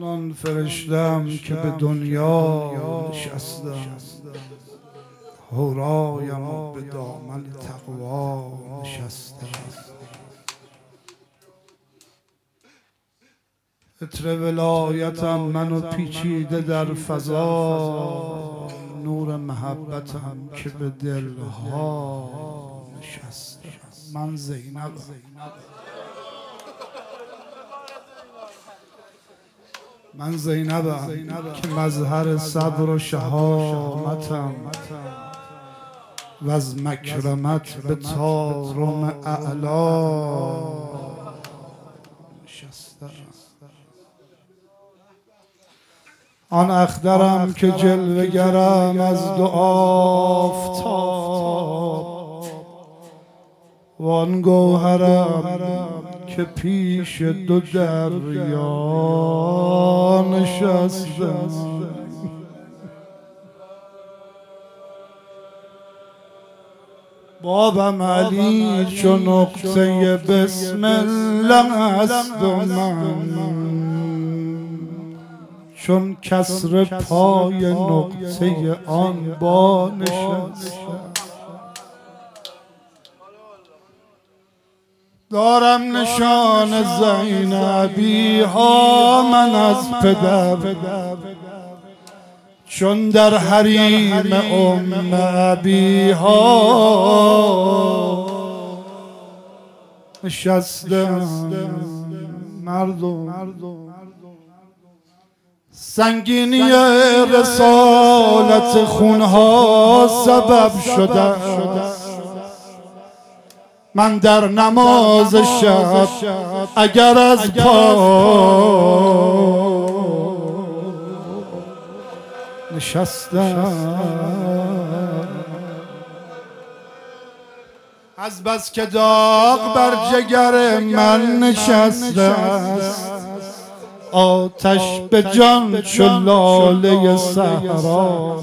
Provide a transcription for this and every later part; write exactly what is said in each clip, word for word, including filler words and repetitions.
من آن فرشتم که به دنیا نشستم، هورایم و به دامن تقوا نشستم. عطر ولایتم منو پیچیده در فضا، نور محبتم که به دلها نشسته. من زینب من زینبم که مظهر صبر و شهامتم و از مکرمت به طارم اعلا نشسته. آن اخترم که جلوه گرم از دو آفتاب، وان گوهرم که پیش دو دریا نشستم. بابم علی چو نقطه بسم الله است و من چون کسر پای نقطه آن با نشستم. دارم نشان زینبی ها من از پدر، چون در حریم ام ابی ها نشستم. مردم سنگینی رسالت خونها سبب شده، من در نماز شب اگر از پا نشستم، از بس که داغ بر جگر من نشسته است، آتش به جان چو لاله صحرا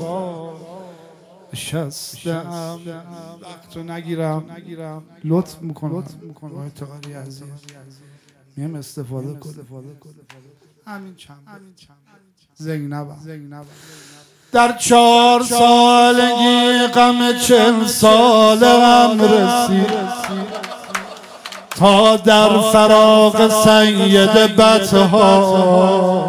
نشستم. وقتو نگیرم، لطف میکنم آقای طاهری عزیز، میم استفاده کنم. همین چند زینبم در چهار سالگی غم چل سالم رسید، تا در فراق سید بطحا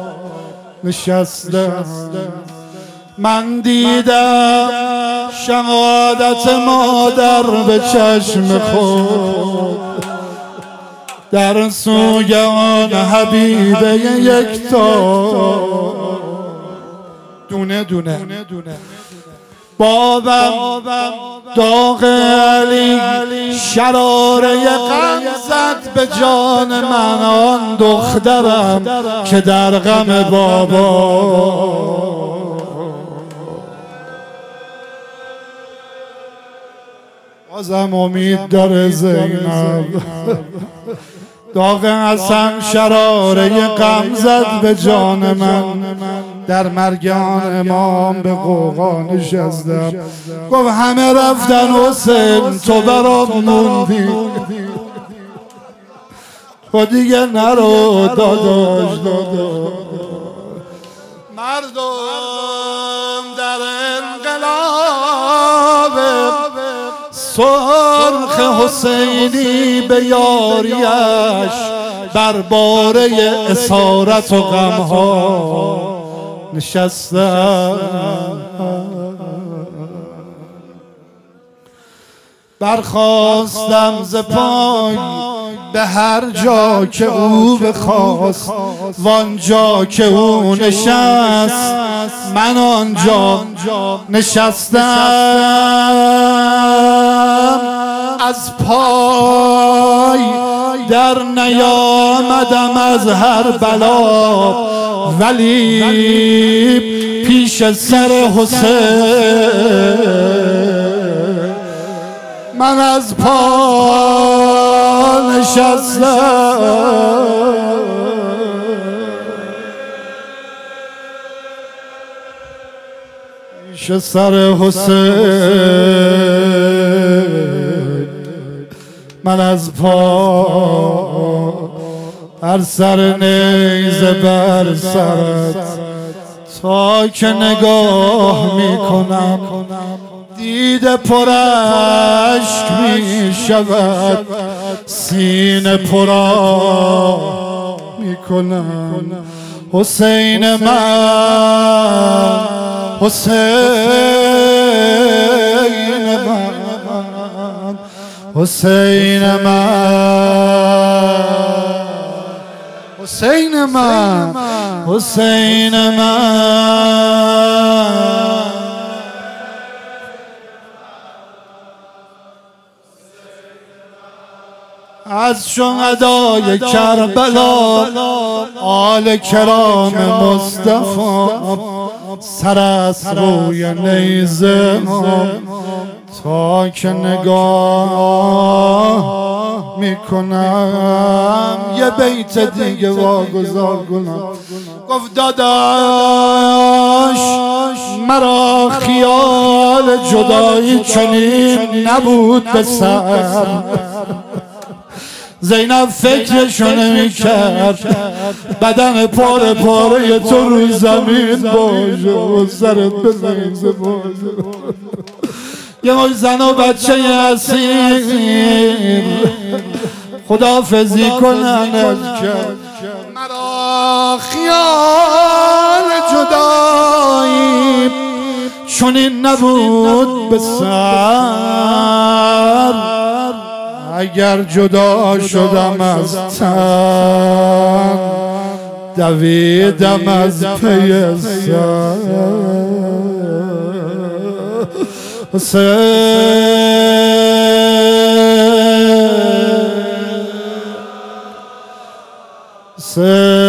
نشستم. من دیدم شهادت مادر به چشم خود، در سوی آن حبیبه یکتا دونه دونه. بابم داغ علی شراره غم زد به جان من، آن دخترم که در غم بابا بازم امید داره زینب. داغ حسن شراره غم زد به جان من، در مرگ آن امام به قوقا نشستم. گفت همه رفتن حسین تو برام موندی، تو دیگه نرو داداش داداش. مردم در انقلاب سرخ حسینی به یاریش بر باره اسارت و غمها نشستم. برخواستم ز پای به هر جا که او بخواست، وانجا که او نشست من آنجا نشستم. از پای در نیامدم از هر بلا، ولی پیش سر حسین من از پا نشستم. پیش سر حسین من از پا هر سر نیزه بر سرت تا که نگاه میکنم دیده پر اشک می شود سینه پر آه می کنم حسین من حسین من حسین من حسین من حسین من از شهدای کربلا آل کرام مصطفی سر از روی نیزه تا که نگاه میکنم یه بیت دیگه واگذار کنم. گفت داداش مرا خیال جدایی چنین نبود به سر زینب فکرشو نمی کرد بدن پاره پاره تو رو زمین باشه و سرت به نیزه باشه یه مش زن و بچه اسیر خداحافظی کننت کرد. مرا خیال جدایی چنین نبود به سر اگر جدا شدم از تن دویدم از پی سر حسین